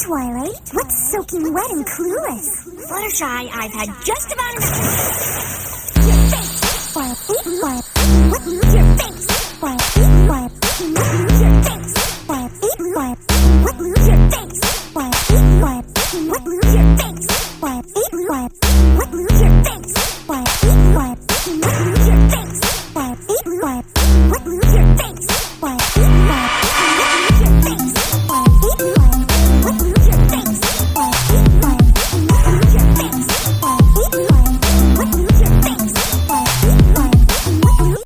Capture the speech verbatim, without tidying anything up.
Twilight. What's soaking wet and clueless? Fluttershy, I've had just about enough. Your face! What? What? What? Your face! What? What? What? Your face! What? What? What? Your face! What? What? What? Your face! What? What? What? Your face!